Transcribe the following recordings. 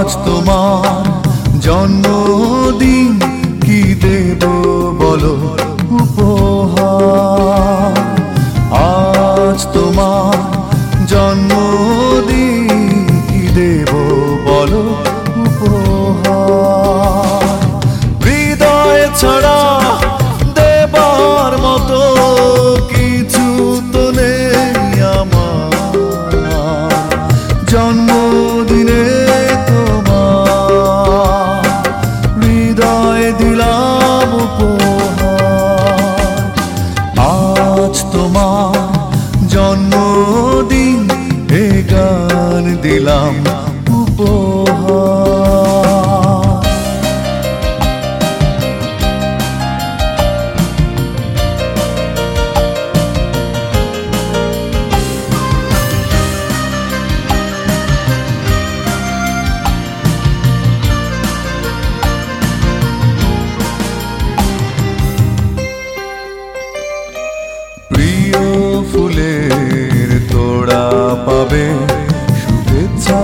আজ তোমার জন্মদিন, কি দেব বলো উপহার। আজ তোমার জন্মদিন, কি দেব বলো উপহার। হৃদয় ছাড়া দেবার মতো কিছু তো নেই আমার, জন্মদিনে তোমার হৃদয় দিলাম উপহার। আজ তোমার জন্মদিন, এ গান দিলাম উপহার। প্রিয় ফুলের তোড়া পাবে শুভেচ্ছা,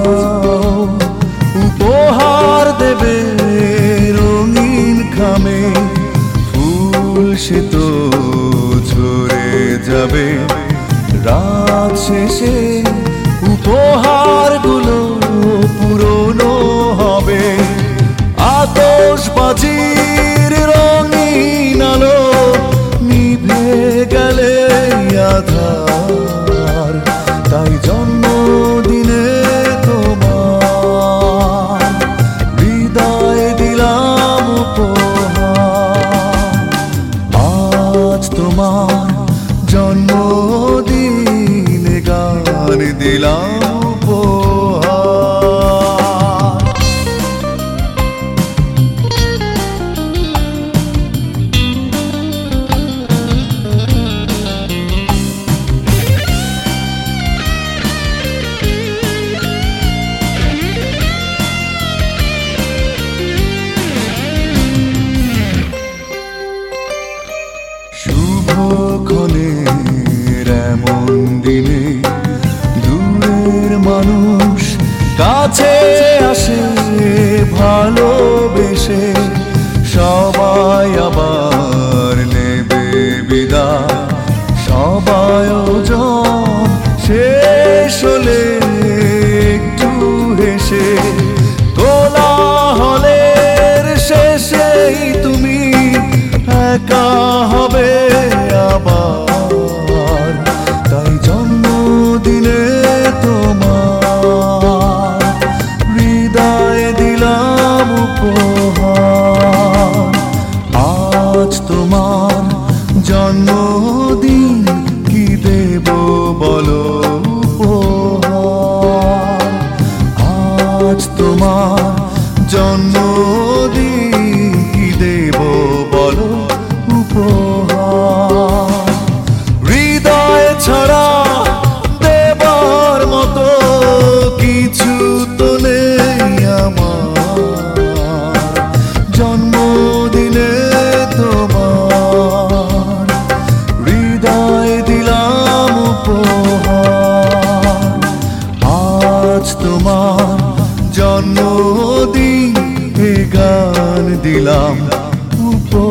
উপহার দেবে রঙিন খামে। ফুল সে তো ঝরে যাবে রাত শেষে, উপহারগুলো পুরনো হবে। আতশবাজির রঙিন আলো নিভে গেলে আধার, তাই জন্মদিনে তোমার হৃদয় দিলাম উপহার। আজ তোমার জন্মদিন, গান দিলাম উপহার। শুভক্ষণের এমন দিনে দূরের মানুষ কাছে আসে ভালোবেসে। সবাই আবার নেবে বিদায়, সবাই আয়োজন শেষ হলে একটু হেসে। কোলাহলের শেষেই তুমি একা হবে আবার, তাই জন্মদিনে তোমার হৃদয় দিলাম উপহার। আজ তোমার জন্মদিন, কি দেব বলো উপহার। আজ তোমার জন্মদিন, কি দেব বলো উপহার। হৃদয় ছাড়া দেবার মতো কিছু তো নেই আমার, জন্মদিনে তোমার হৃদয় দিলাম উপহার। আজ তোমার জন্মদিন, এ গান দিলাম উপহার।